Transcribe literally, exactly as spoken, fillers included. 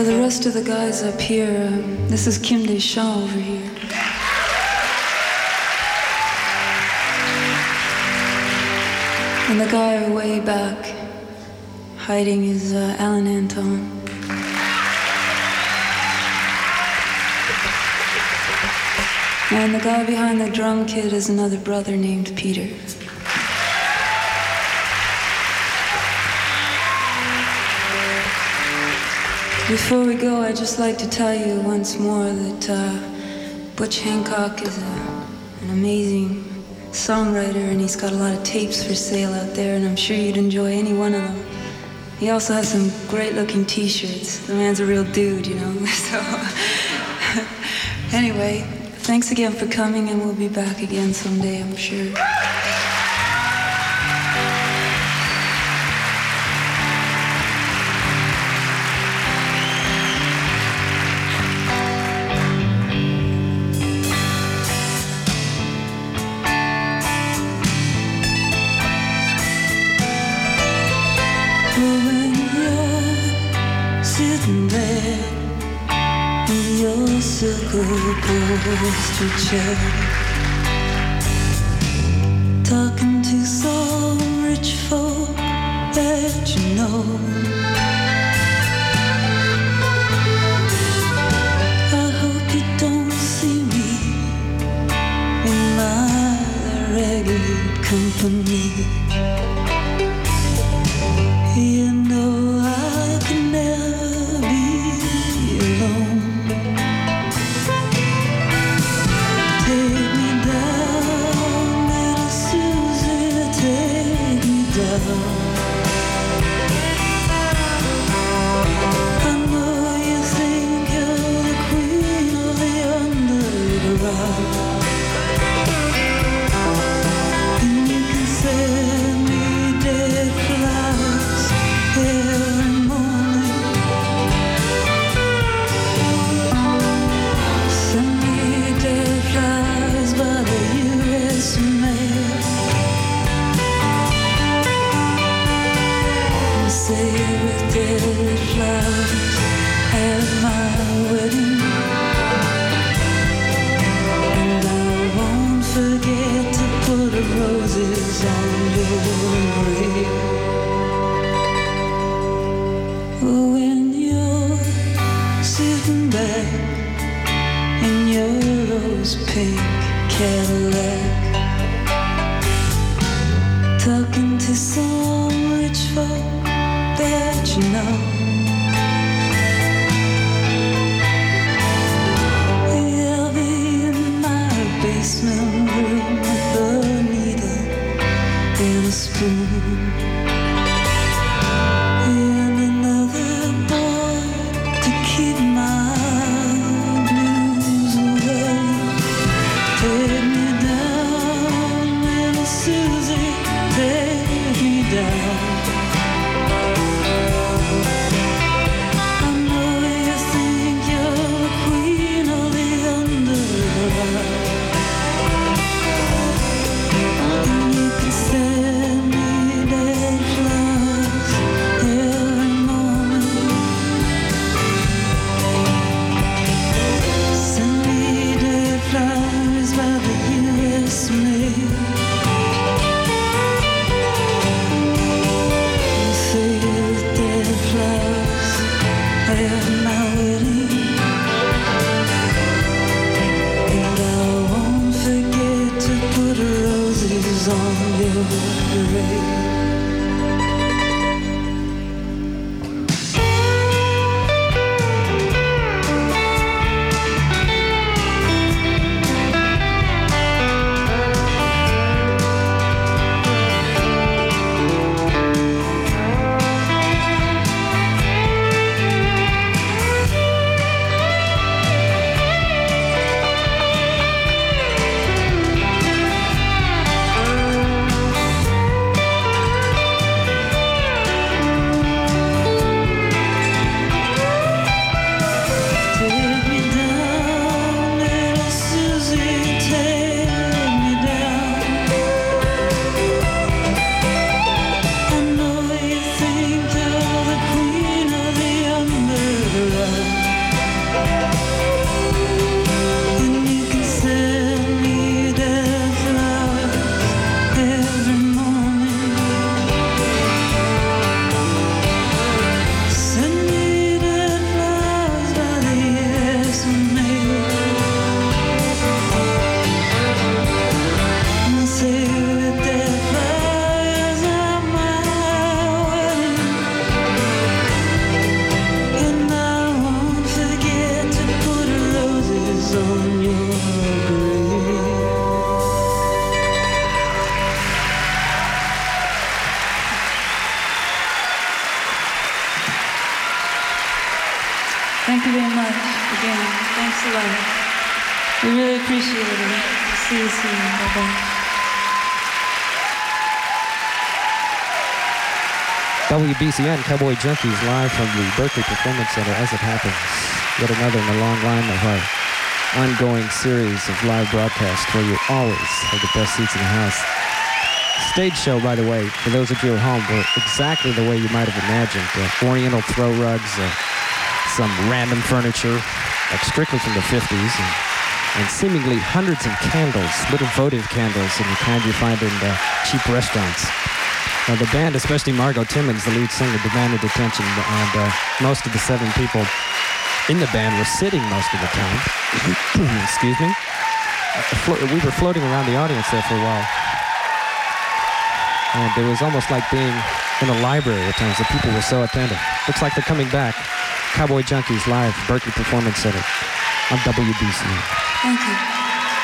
the rest of the guys up here, uh, this is Kim Deschamps over here. And the guy way back hiding is uh, Alan Anton. And the guy behind the drum kit is another brother named Peter. Before we go, I'd just like to tell you once more that uh, Butch Hancock is a, an amazing songwriter, and he's got a lot of tapes for sale out there, and I'm sure you'd enjoy any one of them. He also has some great-looking t-shirts. The man's a real dude, you know, so... Anyway, thanks again for coming, and we'll be back again someday, I'm sure. Upholstered chair, talking to some rich folk that you know. I hope you don't see me in my ragged company. You know I can never be alone. Take me down. We really appreciate it. See you soon. Bye-bye. W B C N, Cowboy Junkies, live from the Berkeley Performance Center as it happens. Yet another in the long line of our ongoing series of live broadcasts where you always have the best seats in the house. Stage show, by the way, for those of you at home, were exactly the way you might have imagined. Uh, oriental throw rugs, uh, some random furniture, like strictly from the fifties, and, and seemingly hundreds of candles, little votive candles, and the kind you find in uh, cheap restaurants. Uh, the band, especially Margot Timmons, the lead singer, demanded attention, and uh, most of the seven people in the band were sitting most of the time. Excuse me. Uh, we were floating around the audience there for a while. And it was almost like being in a library at times. The people were so attentive. Looks like they're coming back. Cowboy Junkies live, Berkeley Performance Center on W B C. Thank you.